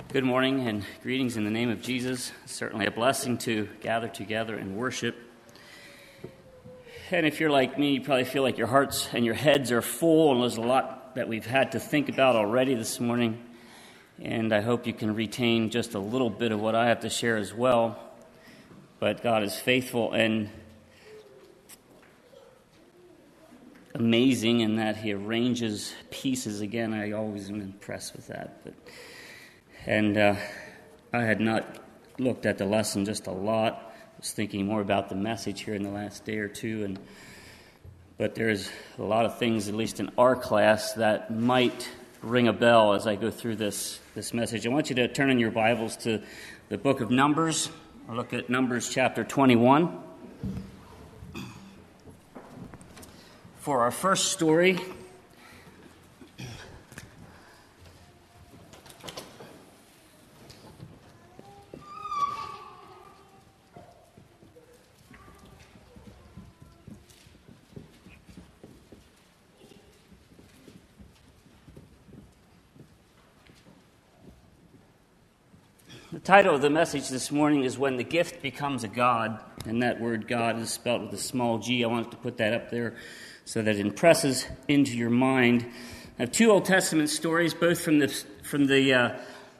Good morning and greetings in the name of Jesus. It's certainly a blessing to gather together and worship. And if you're like me, you probably feel like your hearts and your heads are full, and there's a lot that we've had to think about already this morning. And I hope you can retain just a little bit of what I have to share as well. But God is faithful and amazing in that He arranges pieces. Again, I always am impressed with that. And I had not looked at the lesson just a lot. I was thinking more about the message here in the last day or two. But there's a lot of things, at least in our class, that might ring a bell as I go through this message. I want you to turn in your Bibles to the book of Numbers. I'll look at Numbers chapter 21. For our first story, the title of the message this morning is When the Gift Becomes a God, and that word God is spelled with a small g. I wanted to put that up there so that it impresses into your mind. I have two Old Testament stories, both from the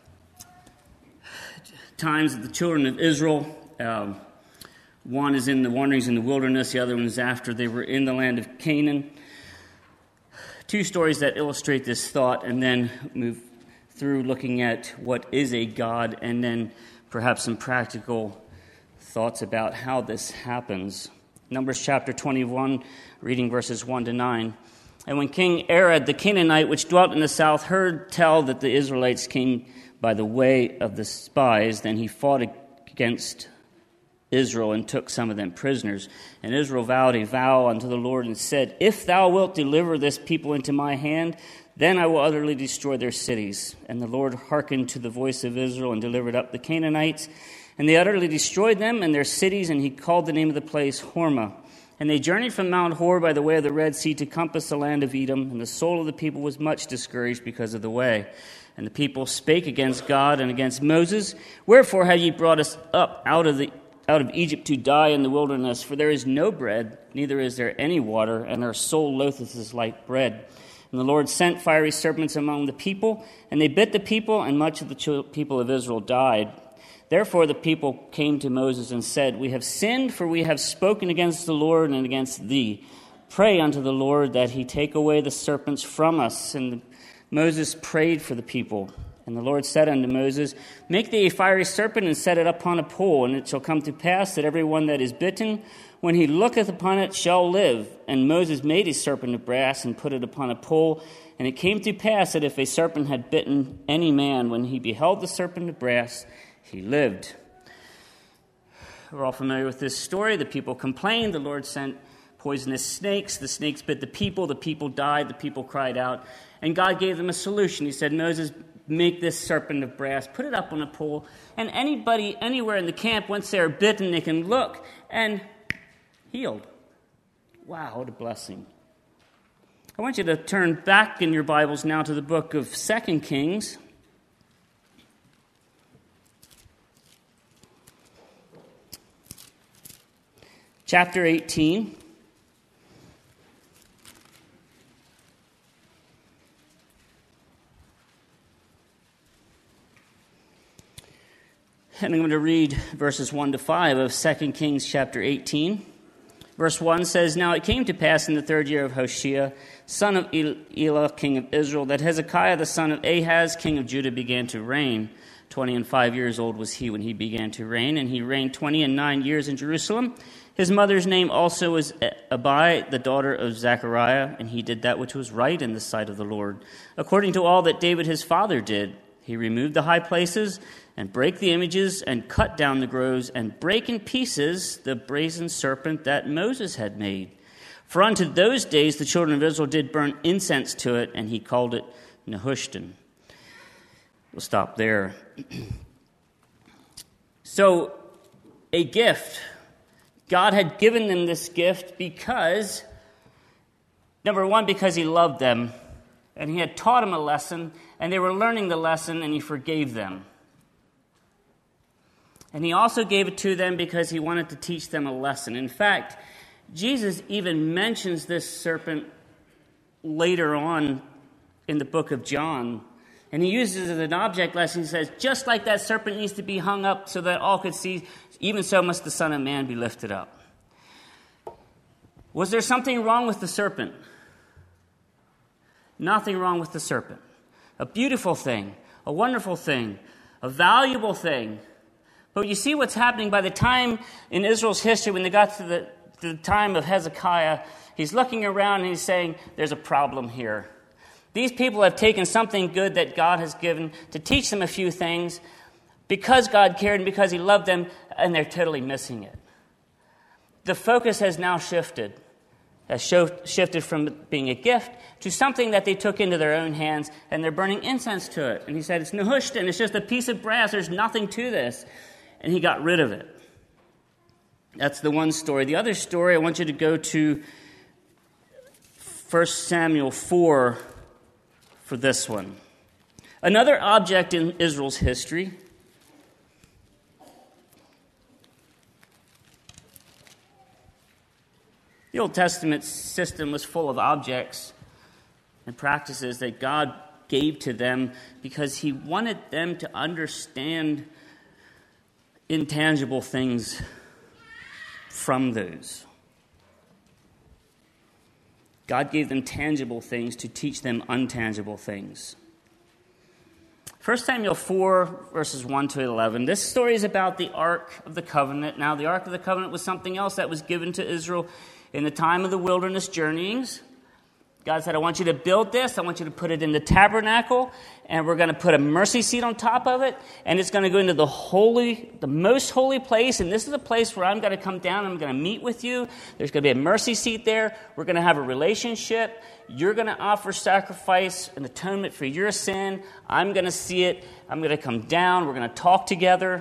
times of the children of Israel. One is in the wanderings in the wilderness, the other one is after they were in the land of Canaan. Two stories that illustrate this thought, and then move through looking at what is a God, and then perhaps some practical thoughts about how this happens. Numbers chapter 21, reading verses 1 to 9. And when King Arad the Canaanite, which dwelt in the south, heard tell that the Israelites came by the way of the spies, then he fought against Israel and took some of them prisoners. And Israel vowed a vow unto the Lord and said, If thou wilt deliver this people into my hand, then I will utterly destroy their cities. And the Lord hearkened to the voice of Israel and delivered up the Canaanites. And they utterly destroyed them and their cities, and he called the name of the place Hormah. And they journeyed from Mount Hor by the way of the Red Sea to compass the land of Edom. And the soul of the people was much discouraged because of the way. And the people spake against God and against Moses, Wherefore have ye brought us up out of Egypt to die in the wilderness? For there is no bread, neither is there any water, and our soul loatheth us like bread. And the Lord sent fiery serpents among the people, and they bit the people, and much of the people of Israel died. Therefore the people came to Moses and said, We have sinned, for we have spoken against the Lord and against thee. Pray unto the Lord that he take away the serpents from us. And Moses prayed for the people. And the Lord said unto Moses, Make thee a fiery serpent, and set it upon a pole, and it shall come to pass that every one that is bitten, when he looketh upon it, shall live. And Moses made a serpent of brass, and put it upon a pole. And it came to pass that if a serpent had bitten any man, when he beheld the serpent of brass, he lived. We're all familiar with this story. The people complained. The Lord sent poisonous snakes. The snakes bit the people died. The people cried out. And God gave them a solution. He said, Moses, make this serpent of brass, put it up on a pole, and anybody anywhere in the camp, once they are bitten, they can look and healed. Wow, what a blessing. I want you to turn back in your Bibles now to the book of 2 Kings. Chapter 18. And I'm going to read verses 1 to 5 of 2 Kings chapter 18. Verse 1 says, Now it came to pass in the third year of Hoshea, son of Elah, king of Israel, that Hezekiah the son of Ahaz, king of Judah, began to reign. 25 years old was he when he began to reign, and he reigned 29 years in Jerusalem. His mother's name also was Abi, the daughter of Zechariah, and he did that which was right in the sight of the Lord, according to all that David his father did. He removed the high places, and brake the images, and cut down the groves, and brake in pieces the brazen serpent that Moses had made. For unto those days the children of Israel did burn incense to it, and he called it Nehushtan. We'll stop there. So, a gift. God had given them this gift because, number one, because he loved them, and he had taught them a lesson, and they were learning the lesson, and he forgave them. And he also gave it to them because he wanted to teach them a lesson. In fact, Jesus even mentions this serpent later on in the book of John. And he uses it as an object lesson. He says, just like that serpent needs to be hung up so that all could see, even so must the Son of Man be lifted up. Was there something wrong with the serpent? Nothing wrong with the serpent. A beautiful thing, a wonderful thing, a valuable thing. But you see what's happening by the time in Israel's history, when they got to the time of Hezekiah, he's looking around and he's saying, there's a problem here. These people have taken something good that God has given to teach them a few things because God cared and because he loved them, and they're totally missing it. The focus has now shifted. Shifted from being a gift to something that they took into their own hands, and they're burning incense to it. And he said, it's Nehushtan, it's just a piece of brass, there's nothing to this. And he got rid of it. That's the one story. The other story, I want you to go to 1 Samuel 4 for this one. Another object in Israel's history. The Old Testament system was full of objects and practices that God gave to them because he wanted them to understand intangible things from those. God gave them tangible things to teach them untangible things. 1 Samuel 4, verses 1 to 11. This story is about the Ark of the Covenant. Now, the Ark of the Covenant was something else that was given to Israel in the time of the wilderness journeyings. God said, I want you to build this. I want you to put it in the tabernacle, and we're going to put a mercy seat on top of it, and it's going to go into the most holy place, and this is a place where I'm going to come down and I'm going to meet with you. There's going to be a mercy seat there. We're going to have a relationship. You're going to offer sacrifice and atonement for your sin. I'm going to see it. I'm going to come down. We're going to talk together.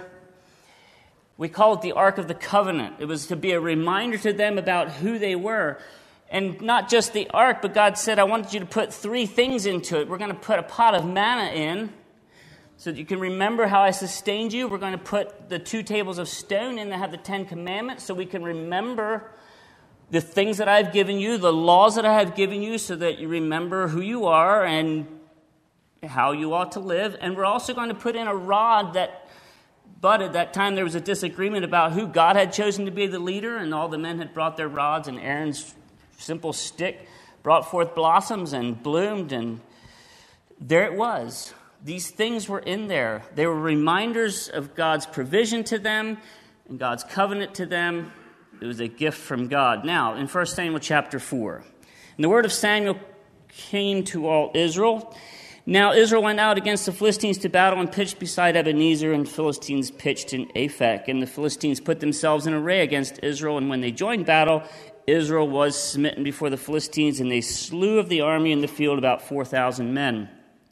We call it the Ark of the Covenant. It was to be a reminder to them about who they were. And not just the ark, but God said, I want you to put 3 things into it. We're going to put a pot of manna in so that you can remember how I sustained you. We're going to put the 2 tables of stone in that have the 10 commandments so we can remember the things that I've given you, the laws that I have given you, so that you remember who you are and how you ought to live. And we're also going to put in a rod that budded. That time there was a disagreement about who God had chosen to be the leader, and all the men had brought their rods, and Aaron's simple stick brought forth blossoms and bloomed, and there it was. These things were in there. They were reminders of God's provision to them and God's covenant to them. It was a gift from God. Now, in 1 Samuel chapter 4, and the word of Samuel came to all Israel. Now Israel went out against the Philistines to battle and pitched beside Ebenezer, and the Philistines pitched in Aphek. And the Philistines put themselves in array against Israel, and when they joined battle, Israel was smitten before the Philistines, and they slew of the army in the field about 4,000 men.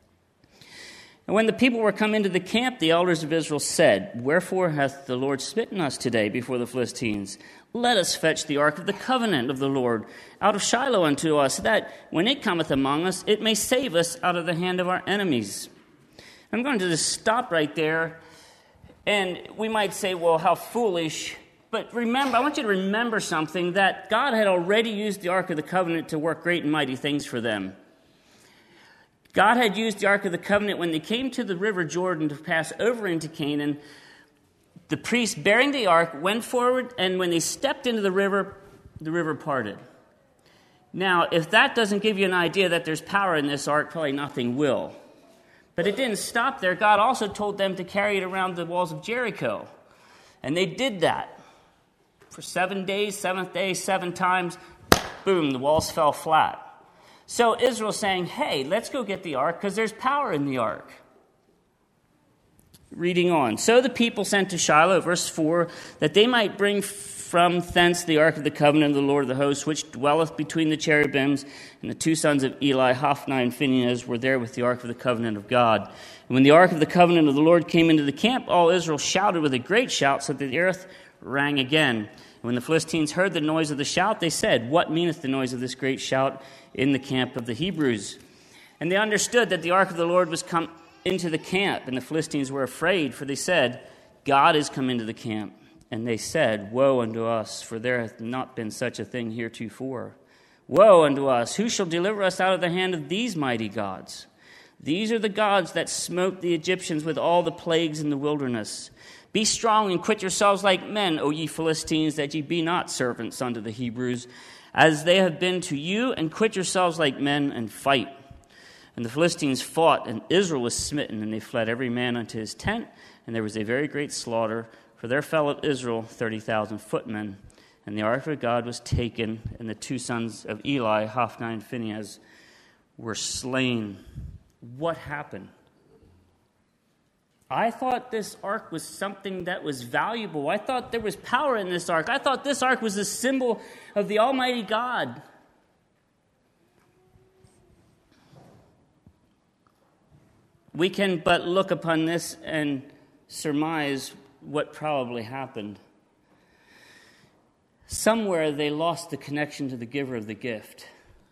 And when the people were come into the camp, the elders of Israel said, Wherefore hath the Lord smitten us today before the Philistines? Let us fetch the ark of the covenant of the Lord out of Shiloh unto us, that when it cometh among us, it may save us out of the hand of our enemies. I'm going to just stop right there, and we might say, well, how foolish. But remember, I want you to remember something, that God had already used the Ark of the Covenant to work great and mighty things for them. God had used the Ark of the Covenant when they came to the river Jordan to pass over into Canaan. The priest bearing the ark went forward, and when they stepped into the river parted. Now, if that doesn't give you an idea that there's power in this ark, probably nothing will. But it didn't stop there. God also told them to carry it around the walls of Jericho. And they did that. For 7 days, 7th day, 7 times, boom, the walls fell flat. So Israel's saying, hey, let's go get the ark because there's power in the ark. Reading on. So the people sent to Shiloh, verse 4, that they might bring from thence the ark of the covenant of the Lord of the hosts, which dwelleth between the cherubims, and the 2 sons of Eli, Hophni and Phinehas, were there with the ark of the covenant of God. And when the ark of the covenant of the Lord came into the camp, all Israel shouted with a great shout, so that the earth rang again. When the Philistines heard the noise of the shout, they said, What meaneth the noise of this great shout in the camp of the Hebrews? And they understood that the ark of the Lord was come into the camp, and the Philistines were afraid, for they said, God is come into the camp. And they said, Woe unto us, for there hath not been such a thing heretofore. Woe unto us, who shall deliver us out of the hand of these mighty gods? These are the gods that smote the Egyptians with all the plagues in the wilderness. Be strong and quit yourselves like men, O ye Philistines, that ye be not servants unto the Hebrews, as they have been to you, and quit yourselves like men, and fight. And the Philistines fought, and Israel was smitten, and they fled every man unto his tent, and there was a very great slaughter, for there fell of Israel 30,000 footmen. And the ark of God was taken, and the two sons of Eli, Hophni and Phinehas, were slain. What happened? I thought this ark was something that was valuable. I thought there was power in this ark. I thought this ark was a symbol of the Almighty God. We can but look upon this and surmise what probably happened. Somewhere they lost the connection to the giver of the gift.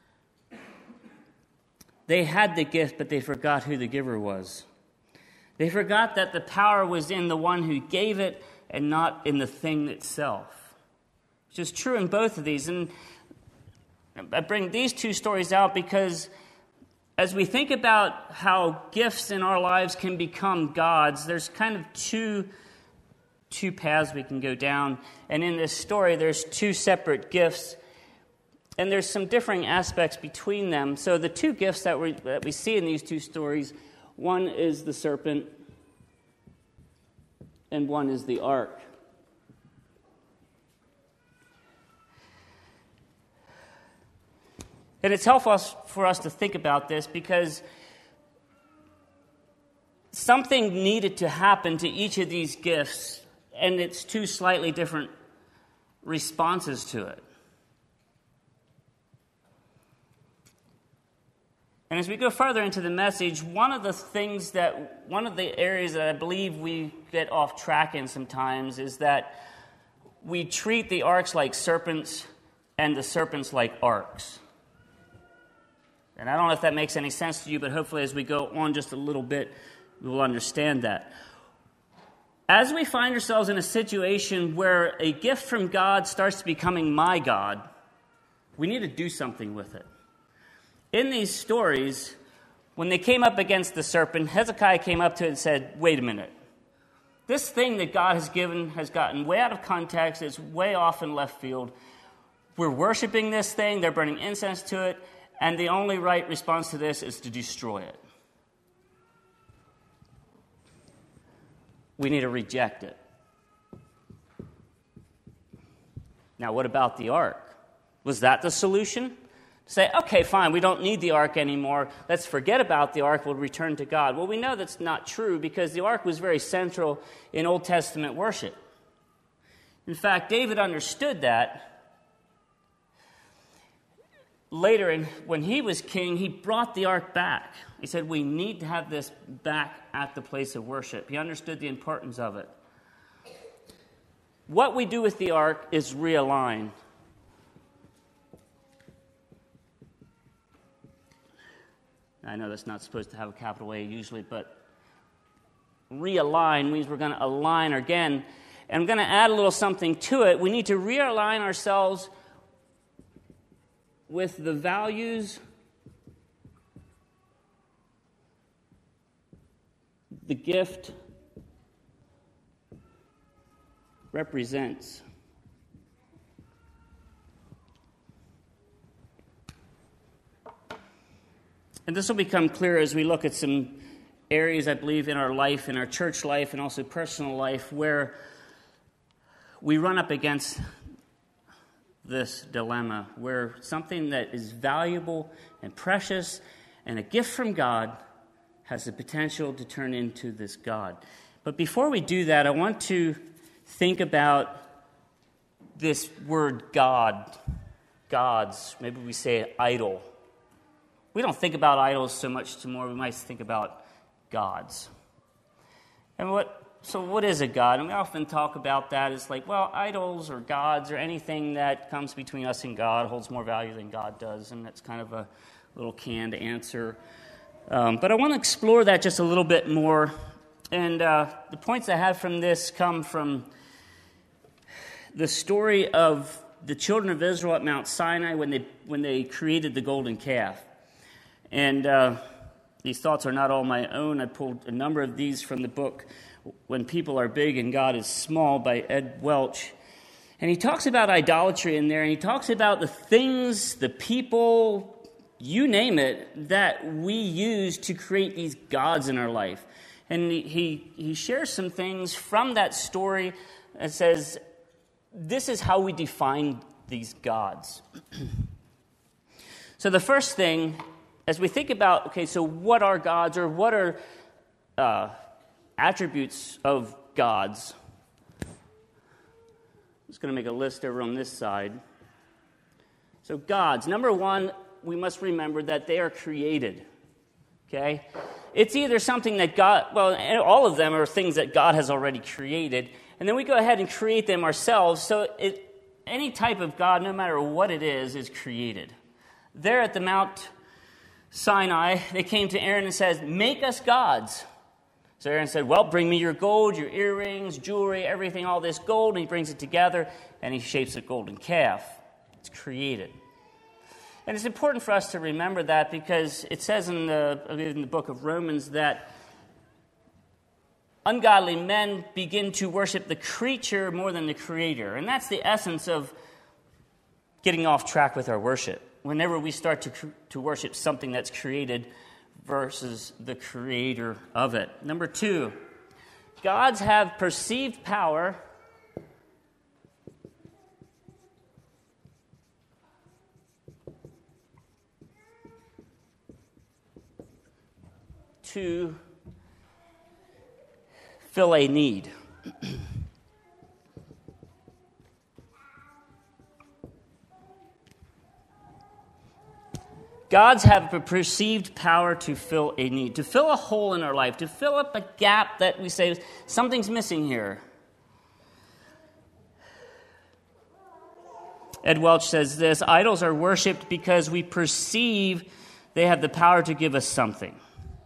They had the gift, but they forgot who the giver was. They forgot that the power was in the one who gave it and not in the thing itself. Which is true in both of these. And I bring these two stories out because as we think about how gifts in our lives can become gods, there's kind of two paths we can go down. And in this story, there's two separate gifts. And there's some differing aspects between them. So the two gifts that we see in these two stories, one is the serpent and one is the ark. And it's helpful for us to think about this because something needed to happen to each of these gifts, and it's two slightly different responses to it. And as we go further into the message, one of the areas that I believe we get off track in sometimes is that we treat the arks like serpents and the serpents like arks. And I don't know if that makes any sense to you, but hopefully as we go on just a little bit, we will understand that. As we find ourselves in a situation where a gift from God starts becoming my God, we need to do something with it. In these stories, when they came up against the serpent, Hezekiah came up to it and said, wait a minute. This thing that God has given has gotten way out of context. It's way off in left field. We're worshiping this thing. They're burning incense to it. And the only right response to this is to destroy it. We need to reject it. Now, what about the ark? Was that the solution? Say, okay, fine, we don't need the ark anymore. Let's forget about the ark. We'll return to God. Well, we know that's not true because the ark was very central in Old Testament worship. In fact, David understood that. Later, when he was king, he brought the ark back. He said, we need to have this back at the place of worship. He understood the importance of it. What we do with the ark is realign. I know that's not supposed to have a capital A usually, but realign means we're going to align again. And I'm going to add a little something to it. We need to realign ourselves with the values, the gift represents. And this will become clear as we look at some areas, I believe, in our life, in our church life, and also personal life, where we run up against this dilemma, where something that is valuable and precious and a gift from God has the potential to turn into this God. But before we do that, I want to think about this word God, gods. Maybe we say idol. We don't think about idols so much anymore. We might think about gods. And what is a god? And we often talk about that. It's like, well, idols or gods or anything that comes between us and God holds more value than God does. And that's kind of a little canned answer. But I want to explore that just a little bit more And the points I have from this come from the story of the children of Israel at Mount Sinai when they created the golden calf. And these thoughts are not all my own. I pulled a number of these from the book When People Are Big and God is Small by Ed Welch. And he talks about idolatry in there, and he talks about the things, the people, you name it, that we use to create these gods in our life. And he shares some things from that story and says, this is how we define these gods. So the first thing, as we think about, okay, so what are gods, or what are attributes of gods? I'm just going to make a list over on this side. So gods, number one, we must remember that they are created, okay? It's either something that God, well, all of them are things that God has already created, and then we go ahead and create them ourselves. So any type of God, no matter what it is created. There at the Mount Sinai, they came to Aaron and said, make us gods. So Aaron said, well, bring me your gold, your earrings, jewelry, everything, all this gold. And he brings it together, and he shapes a golden calf. It's created. And it's important for us to remember that, because it says in the book of Romans that ungodly men begin to worship the creature more than the creator. And that's the essence of getting off track with our worship. Whenever we start to worship something that's created versus the creator of it. Number two, gods have perceived power to fill a need. Gods have a perceived power to fill a need, to fill a hole in our life, to fill up a gap that we say, something's missing here. Ed Welch says this, idols are worshipped because we perceive they have the power to give us something.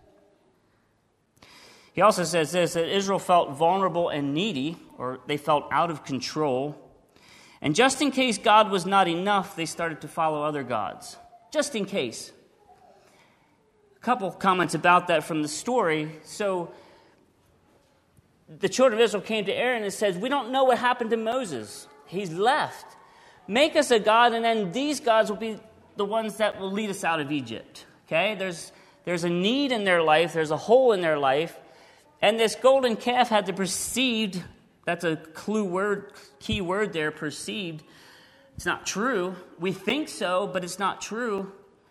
He also says this, that Israel felt vulnerable and needy, or they felt out of control. And just in case God was not enough, they started to follow other gods. Just in case. A couple comments about that from the story. So the children of Israel came to Aaron and said, we don't know what happened to Moses. He's left. Make us a god, and then these gods will be the ones that will lead us out of Egypt. Okay? There's a need in their life. There's a hole in their life. And this golden calf had to perceived, that's a key word there, perceived. It's not true. We think so, but it's not true.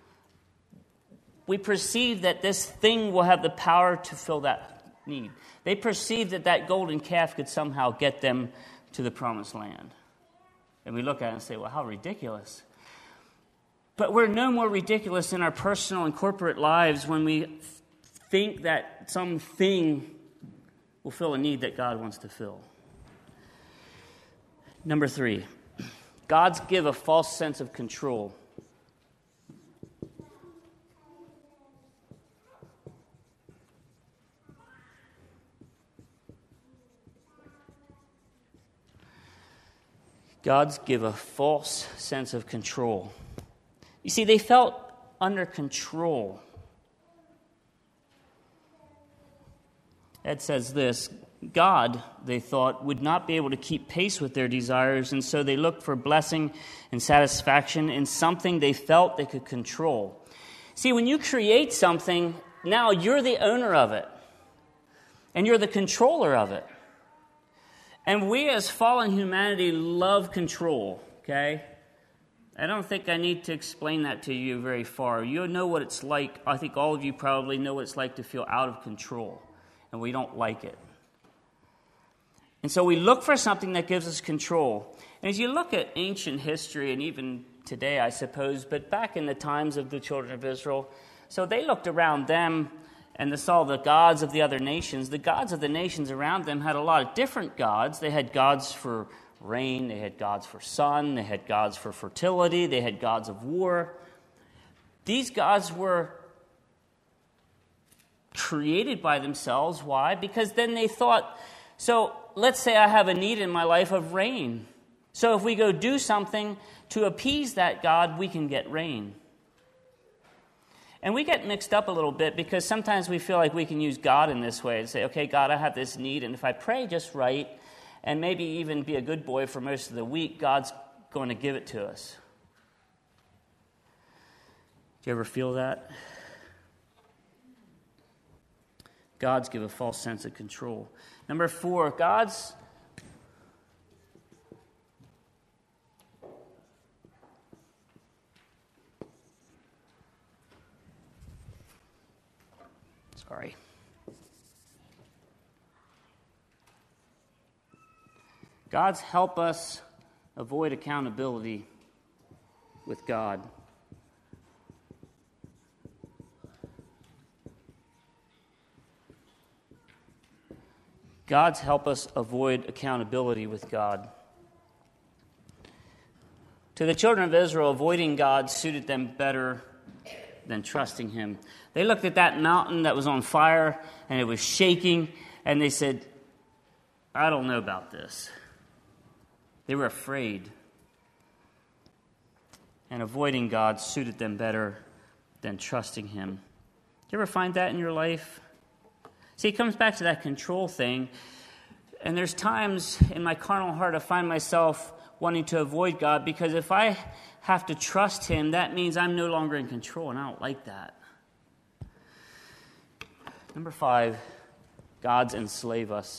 We perceive that this thing will have the power to fill that need. They perceive that golden calf could somehow get them to the promised land. And we look at it and say, well, how ridiculous. But we're no more ridiculous in our personal and corporate lives when we think that something will fill a need that God wants to fill. Number three, gods give a false sense of control. Gods give a false sense of control. You see, they felt under control. Ed says this, God, they thought, would not be able to keep pace with their desires, and so they looked for blessing and satisfaction in something they felt they could control. See, when you create something, now you're the owner of it, and you're the controller of it. And we as fallen humanity love control, okay? I don't think I need to explain that to you very far. You know what it's like. I think all of you probably know what it's like to feel out of control, and we don't like it. And so we look for something that gives us control. And as you look at ancient history, and even today, I suppose, but back in the times of the children of Israel, so they looked around them and they saw the gods of the other nations. The gods of the nations around them had a lot of different gods. They had gods for rain, they had gods for sun, they had gods for fertility, they had gods of war. These gods were created by themselves. Why? Because then they thought, so let's say I have a need in my life of rain. So if we go do something to appease that God, we can get rain. And we get mixed up a little bit because sometimes we feel like we can use God in this way and say, okay, God, I have this need, and if I pray just right and maybe even be a good boy for most of the week, God's going to give it to us. Do you ever feel that? Gods give a false sense of control. Number 4, God's God's help us avoid accountability with God. God's help us avoid accountability with God. To the children of Israel, avoiding God suited them better than trusting Him. They looked at that mountain that was on fire and it was shaking, and they said, I don't know about this. They were afraid. And avoiding God suited them better than trusting Him. Do you ever find that in your life? See, it comes back to that control thing. And there's times in my carnal heart I find myself wanting to avoid God, because if I have to trust Him, that means I'm no longer in control, and I don't like that. Number 5, gods enslave us.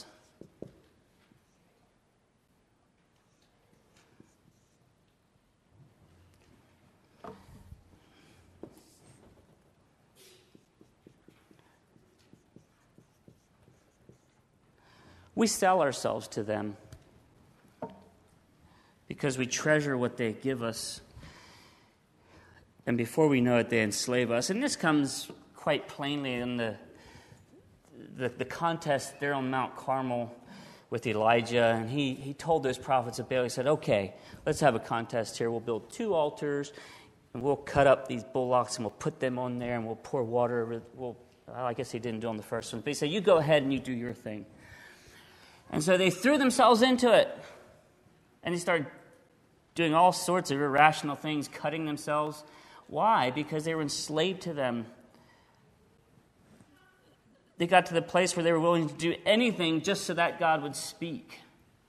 We sell ourselves to them because we treasure what they give us. And before we know it, they enslave us. And this comes quite plainly in the contest there on Mount Carmel with Elijah. And he told those prophets of Baal, he said, okay, let's have a contest here. We'll build 2 altars, and we'll cut up these bullocks, and we'll put them on there, and we'll pour water. I guess he didn't do on the first one. But he said, you go ahead and you do your thing. And so they threw themselves into it. And they started doing all sorts of irrational things, cutting themselves. Why? Because they were enslaved to them. They got to the place where they were willing to do anything just so that God would speak.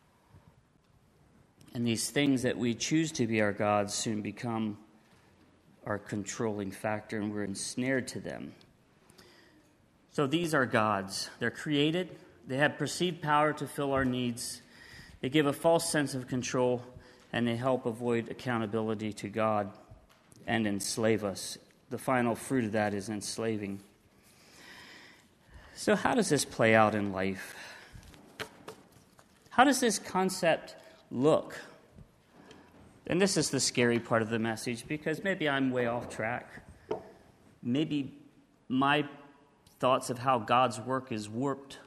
And these things that we choose to be our gods soon become our controlling factor, and we're ensnared to them. So these are gods. They're created. They have perceived power to fill our needs. They give a false sense of control, and they help avoid accountability to God and enslave us. The final fruit of that is enslaving. So how does this play out in life? How does this concept look? And this is the scary part of the message, because maybe I'm way off track. Maybe my thoughts of how God's work is warped.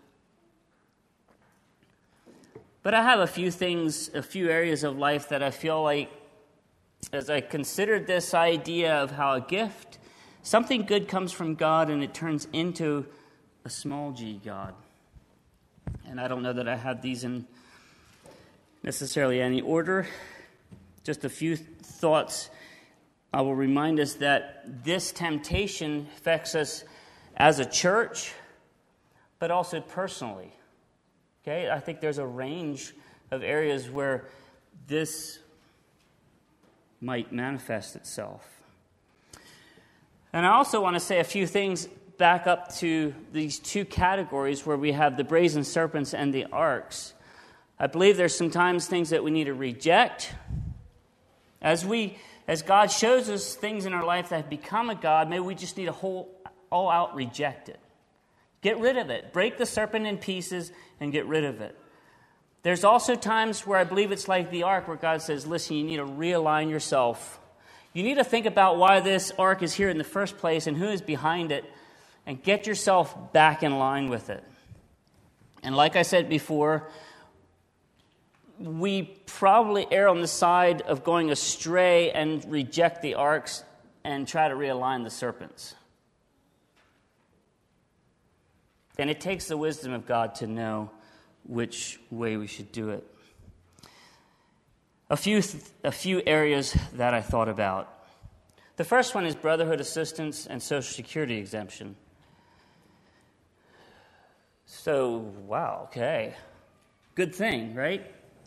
But I have a few areas of life that I feel like, as I considered this idea of how a gift, something good comes from God and it turns into a small g God. And I don't know that I have these in necessarily any order. Just a few thoughts. I will remind us that this temptation affects us as a church, but also personally. Okay, I think there's a range of areas where this might manifest itself. And I also want to say a few things back up to these 2 categories where we have the brazen serpents and the arks. I believe there's sometimes things that we need to reject. As God shows us things in our life that have become a god, maybe we just need to all out reject it. Get rid of it. Break the serpent in pieces and get rid of it. There's also times where I believe it's like the ark, where God says, listen, you need to realign yourself. You need to think about why this ark is here in the first place and who is behind it, and get yourself back in line with it. And like I said before, we probably err on the side of going astray and reject the arks and try to realign the serpents. And it takes the wisdom of God to know which way we should do it. A few areas that I thought about. The first one is brotherhood assistance and Social Security exemption. So, wow, okay. Good thing, right?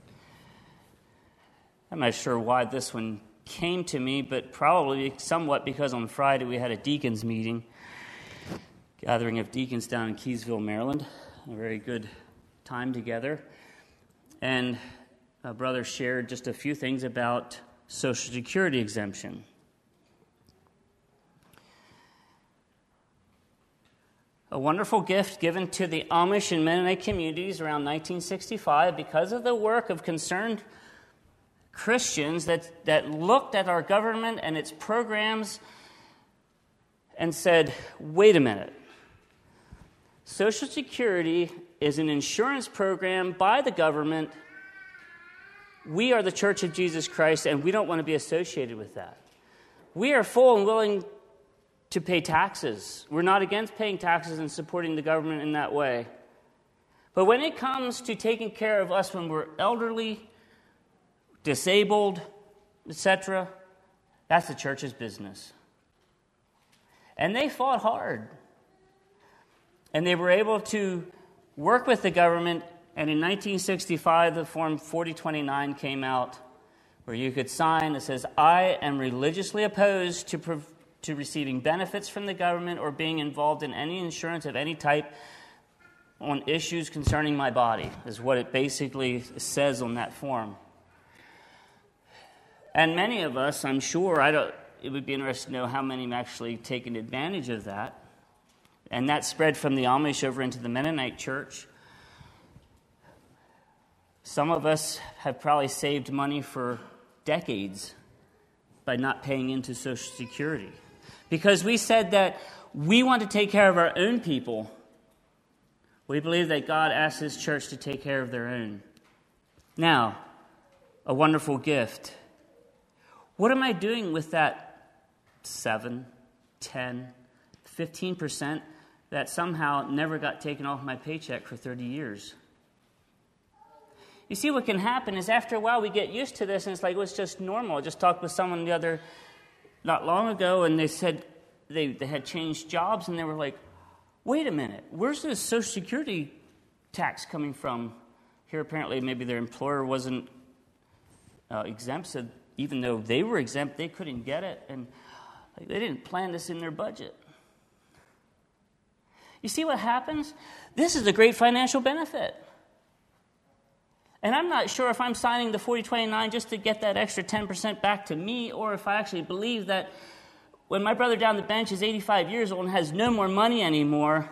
I'm not sure why this one came to me, but probably somewhat because on Friday we had a deacons meeting, gathering of deacons down in Keysville, Maryland. A very good time together. And a brother shared just a few things about Social Security exemption. A wonderful gift given to the Amish and Mennonite communities around 1965 because of the work of concerned Christians that looked at our government and its programs and said, wait a minute. Social Security is an insurance program by the government. We are the Church of Jesus Christ, and we don't want to be associated with that. We are full and willing to pay taxes. We're not against paying taxes and supporting the government in that way. But when it comes to taking care of us when we're elderly, disabled, etc., that's the church's business. And they fought hard. And they were able to work with the government, and in 1965, the Form 4029 came out, where you could sign that says, I am religiously opposed to receiving benefits from the government or being involved in any insurance of any type on issues concerning my body, is what it basically says on that form. And many of us, I'm sure, it would be interesting to know how many have actually taken advantage of that. And that spread from the Amish over into the Mennonite church. Some of us have probably saved money for decades by not paying into Social Security. Because we said that we want to take care of our own people. We believe that God asks His church to take care of their own. Now, a wonderful gift. What am I doing with that 7, 10, 15% that somehow never got taken off my paycheck for 30 years? You see, what can happen is after a while we get used to this, and it's like, well, it's just normal. I just talked with someone not long ago, and they said they had changed jobs, and they were like, wait a minute, where's this Social Security tax coming from? Here, apparently, maybe their employer wasn't exempt, so even though they were exempt, they couldn't get it, and they didn't plan this in their budget. You see what happens? This is a great financial benefit. And I'm not sure if I'm signing the 4029 just to get that extra 10% back to me, or if I actually believe that when my brother down the bench is 85 years old and has no more money anymore,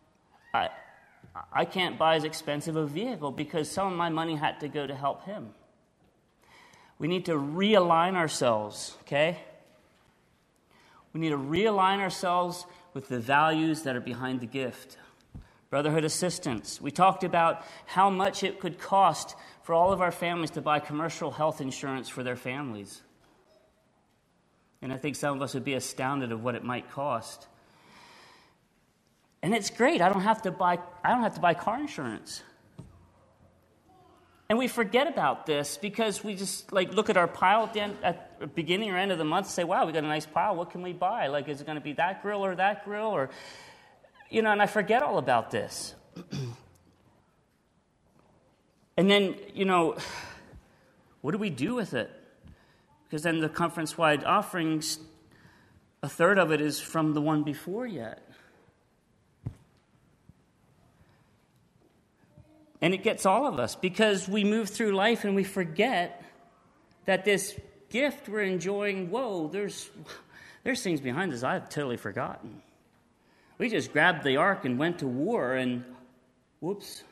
I can't buy as expensive a vehicle because some of my money had to go to help him. We need to realign ourselves, okay? We need to realign ourselves with the values that are behind the gift. Brotherhood assistance. We talked about how much it could cost for all of our families to buy commercial health insurance for their families. And I think some of us would be astounded of what it might cost. And it's great. I don't have to buy car insurance. And we forget about this because we just look at our pile at the beginning or end of the month and say, wow, we got a nice pile. What can we buy? Is it going to be that grill or that grill? Or, and I forget all about this. And then, what do we do with it? Because then the conference-wide offerings, a third of it is from the one before yet. And it gets all of us because we move through life and we forget that this gift we're enjoying, there's things behind this I've totally forgotten. We just grabbed the ark and went to war and whoops.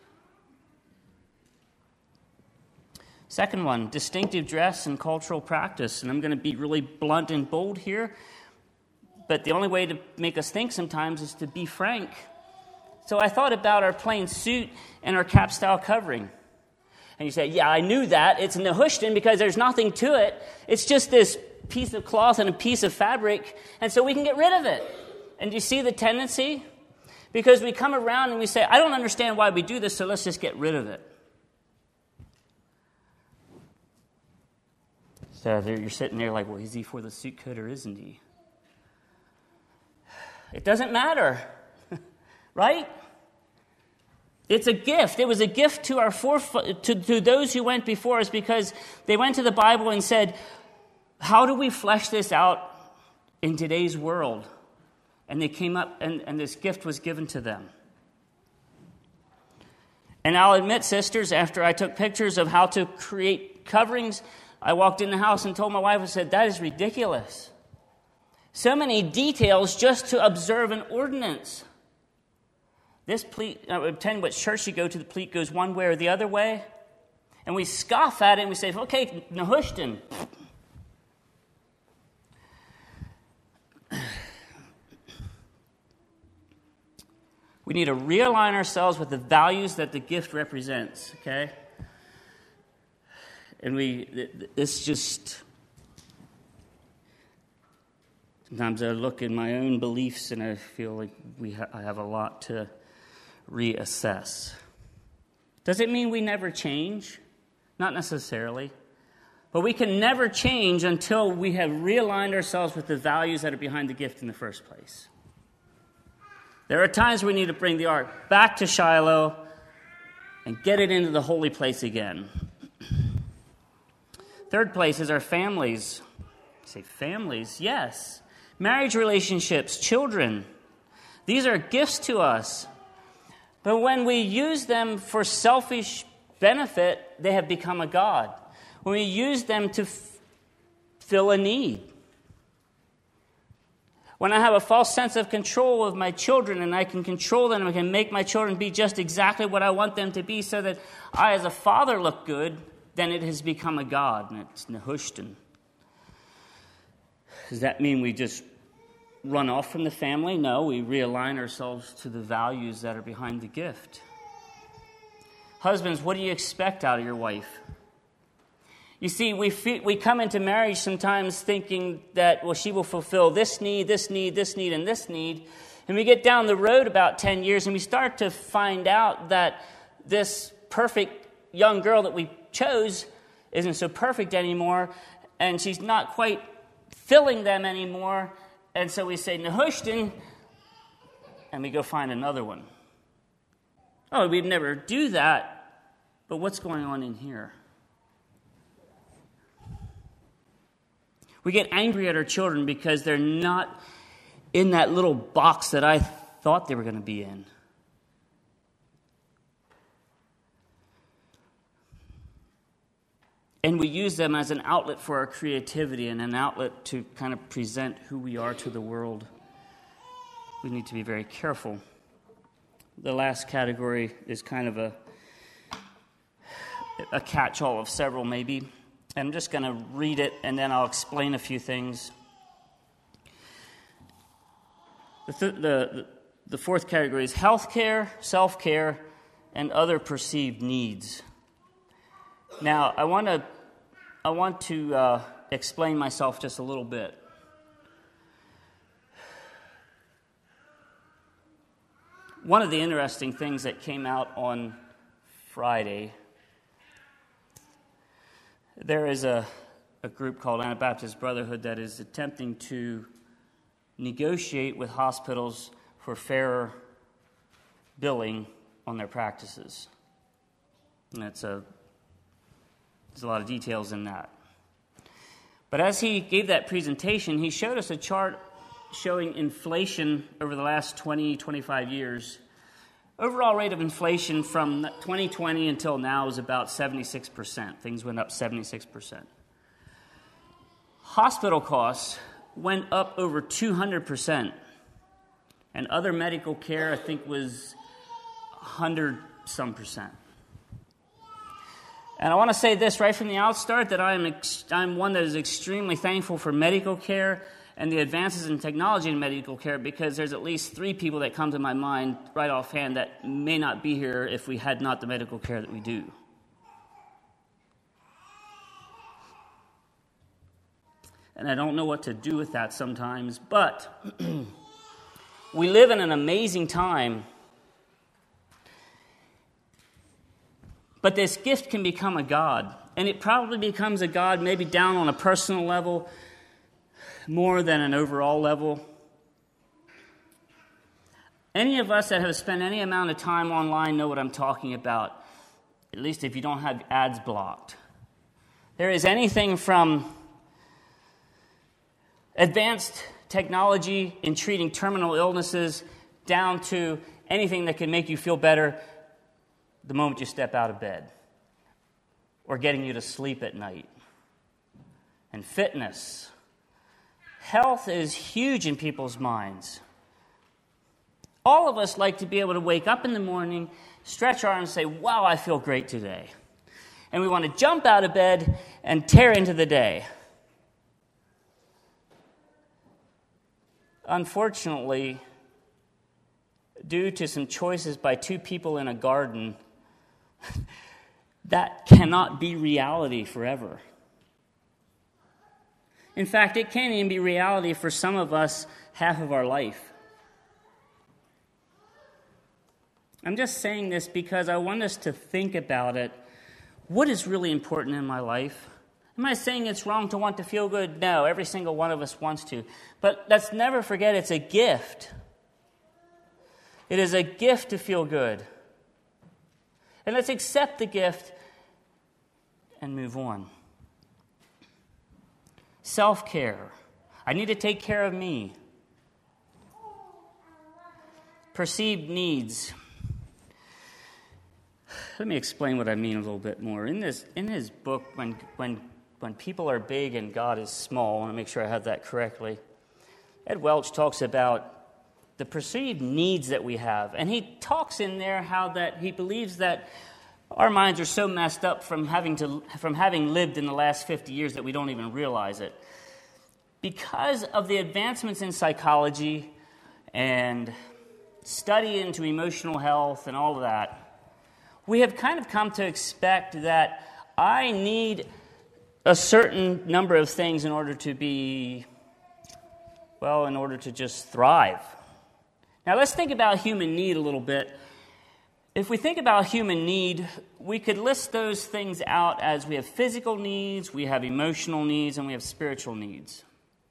Second one, distinctive dress and cultural practice. And I'm going to be really blunt and bold here, but the only way to make us think sometimes is to be frank. So I thought about our plain suit and our cap-style covering. And you say, yeah, I knew that. It's Nehushtan because there's nothing to it. It's just this piece of cloth and a piece of fabric, and so we can get rid of it. And do you see the tendency? Because we come around and we say, I don't understand why we do this, so let's just get rid of it. So you're sitting there like, well, is he for the suit coat or isn't he? It doesn't matter, right? It's a gift. It was a gift to our to those who went before us, because they went to the Bible and said, how do we flesh this out in today's world? And they came up, and this gift was given to them. And I'll admit, sisters, after I took pictures of how to create coverings, I walked in the house and told my wife, I said, that is ridiculous. So many details just to observe an ordinance. This pleat, depending what church you go to, the pleat goes one way or the other way. And we scoff at it and we say, okay, Nehushtan. We need to realign ourselves with the values that the gift represents, okay? And this just... Sometimes I look in my own beliefs and I feel like I have a lot to reassess. Does it mean we never change? Not necessarily. But we can never change until we have realigned ourselves with the values that are behind the gift in the first place. There are times we need to bring the ark back to Shiloh and get it into the holy place again. Third place is our families. I say families, yes. Marriage relationships, children. These are gifts to us. But when we use them for selfish benefit, they have become a god. When we use them to fill a need. When I have a false sense of control of my children and I can control them, I can make my children be just exactly what I want them to be so that I as a father look good, then it has become a god, and it's Nehushtan. Does that mean we just run off from the family? No, we realign ourselves to the values that are behind the gift. Husbands, what do you expect out of your wife? You see, we come into marriage sometimes thinking that, well, she will fulfill this need, this need, this need, and this need. And we get down the road about 10 years and we start to find out that this perfect young girl that we chose isn't so perfect anymore, and she's not quite filling them anymore. And so we say, Nehushtan, and we go find another one. Oh, we'd never do that, but what's going on in here? We get angry at our children because they're not in that little box that I thought they were going to be in. And we use them as an outlet for our creativity and an outlet to kind of present who we are to the world. We need to be very careful. The last category is kind of a catch-all of several, maybe. I'm just going to read it, and then I'll explain a few things. The fourth category is healthcare, self-care, and other perceived needs. Now, I want to explain myself just a little bit. One of the interesting things that came out on Friday, there is a group called Anabaptist Brotherhood that is attempting to negotiate with hospitals for fairer billing on their practices. And there's a lot of details in that. But as he gave that presentation, he showed us a chart showing inflation over the last 20, 25 years. Overall rate of inflation from 2020 until now is about 76%. Things went up 76%. Hospital costs went up over 200%. And other medical care, I think, was 100-some%. And I want to say this right from the outstart, that I'm one that is extremely thankful for medical care and the advances in technology in medical care, because there's at least 3 people that come to my mind right offhand that may not be here if we had not the medical care that we do. And I don't know what to do with that sometimes, but We live in an amazing time, but this gift can become a god, and it probably becomes a god maybe down on a personal level more than an overall level. Any of us that have spent any amount of time online know what I'm talking about, at least if you don't have ads blocked. There is anything from advanced technology in treating terminal illnesses down to anything that can make you feel better the moment you step out of bed, or getting you to sleep at night. And fitness. Health is huge in people's minds. All of us like to be able to wake up in the morning, stretch our arms and say, wow, I feel great today. And we want to jump out of bed and tear into the day. Unfortunately, due to some choices by two people in a garden, that cannot be reality forever. In fact, it can't even be reality for some of us half of our life. I'm just saying this because I want us to think about it. What is really important in my life? Am I saying it's wrong to want to feel good? No, every single one of us wants to. But let's never forget it's a gift. It is a gift to feel good. And let's accept the gift and move on. Self-care. I need to take care of me. Perceived needs. Let me explain what I mean a little bit more. In his book, when people are big and God is small, I want to make sure I have that correctly, Ed Welch talks about the perceived needs that we have. And he talks in there how that he believes that our minds are so messed up from having lived in the last 50 years that we don't even realize it. Because of the advancements in psychology and study into emotional health and all of that, we have kind of come to expect that I need a certain number of things in order to just thrive. Now let's think about human need a little bit. If we think about human need, we could list those things out as we have physical needs, we have emotional needs, and we have spiritual needs.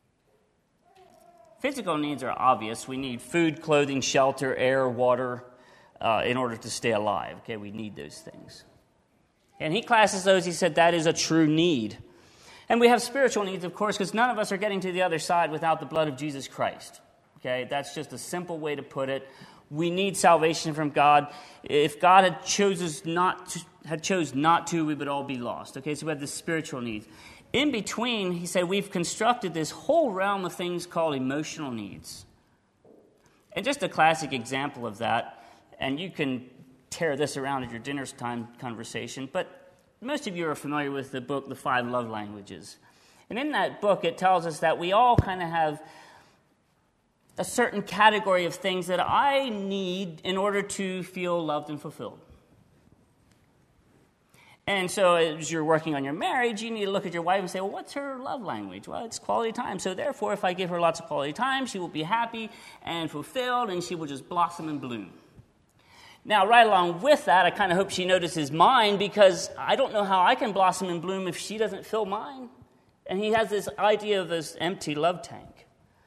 Physical needs are obvious. We need food, clothing, shelter, air, water, in order to stay alive. Okay, we need those things. And he classes those, he said, that is a true need. And we have spiritual needs, of course, because none of us are getting to the other side without the blood of Jesus Christ. Okay, that's just a simple way to put it. We need salvation from God. If God had chose not to, we would all be lost. Okay, so we have the spiritual needs. In between, he said, we've constructed this whole realm of things called emotional needs. And just a classic example of that, and you can tear this around at your dinner time conversation, but most of you are familiar with the book, The 5 Love Languages. And in that book, it tells us that we all kind of have a certain category of things that I need in order to feel loved and fulfilled. And so as you're working on your marriage, you need to look at your wife and say, well, what's her love language? Well, it's quality time. So therefore, if I give her lots of quality time, she will be happy and fulfilled, and she will just blossom and bloom. Now, right along with that, I kind of hope she notices mine, because I don't know how I can blossom and bloom if she doesn't fill mine. And he has this idea of this empty love tank.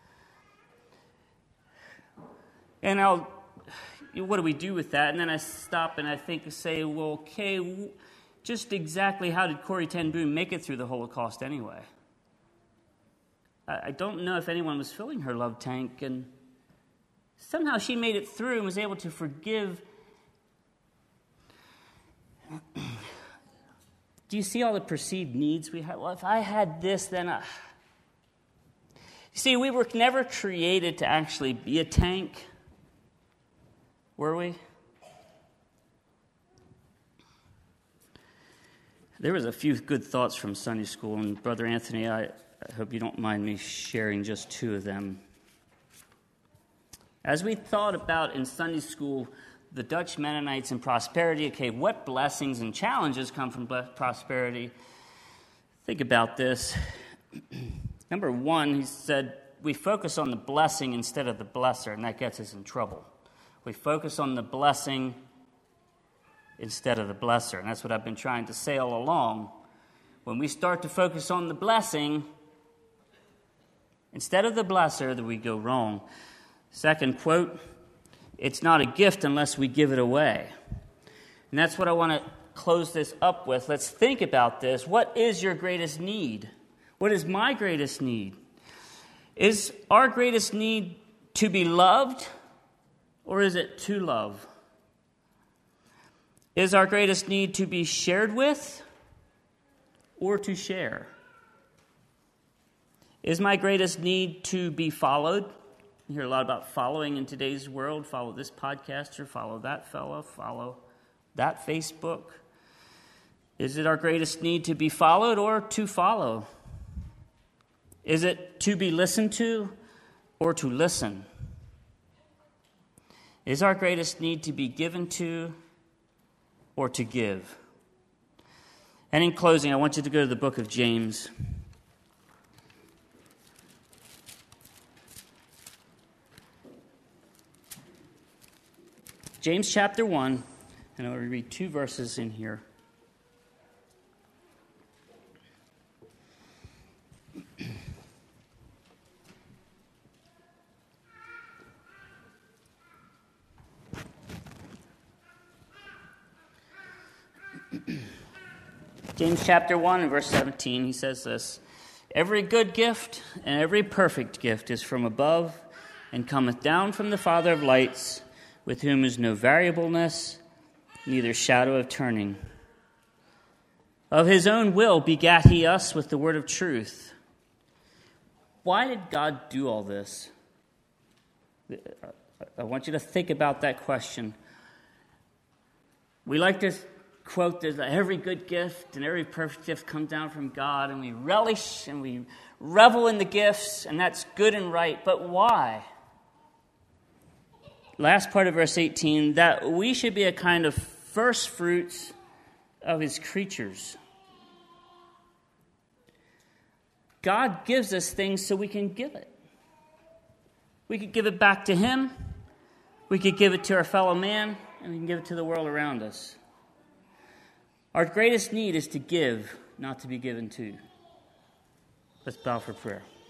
And what do we do with that? And then I stop and I say, well, okay, just exactly how did Corrie ten Boom make it through the Holocaust anyway? I don't know if anyone was filling her love tank, and somehow she made it through and was able to forgive. Do you see all the perceived needs we have? Well, if I had this, then You see, we were never created to actually be a tank, were we? There was a few good thoughts from Sunday school, and Brother Anthony, I hope you don't mind me sharing just 2 of them. As we thought about in Sunday school the Dutch Mennonites and prosperity, okay, what blessings and challenges come from prosperity? Think about this. Number 1, he said, we focus on the blessing instead of the blesser, and that gets us in trouble. We focus on the blessing instead of the blesser, and that's what I've been trying to say all along. When we start to focus on the blessing instead of the blesser, then we go wrong. Second quote, it's not a gift unless we give it away. And that's what I want to close this up with. Let's think about this. What is your greatest need? What is my greatest need? Is our greatest need to be loved, or is it to love? Is our greatest need to be shared with, or to share? Is my greatest need to be followed? You hear a lot about following in today's world. Follow this podcaster, follow that fellow, follow that Facebook. Is it our greatest need to be followed or to follow? Is it to be listened to or to listen? Is our greatest need to be given to or to give? And in closing, I want you to go to the book of James. James chapter 1, and I'm going to read 2 verses in here. James chapter 1 and verse 17, he says this, every good gift and every perfect gift is from above and cometh down from the Father of lights, with whom is no variableness, neither shadow of turning. Of his own will begat he us with the word of truth. Why did God do all this? I want you to think about that question. We like to quote that every good gift and every perfect gift comes down from God, and we relish and we revel in the gifts, and that's good and right. But why? Last part of verse 18, that we should be a kind of first fruits of his creatures. God gives us things so we can give it. We could give it back to him. We could give it to our fellow man, and we can give it to the world around us. Our greatest need is to give, not to be given to. Let's bow for prayer.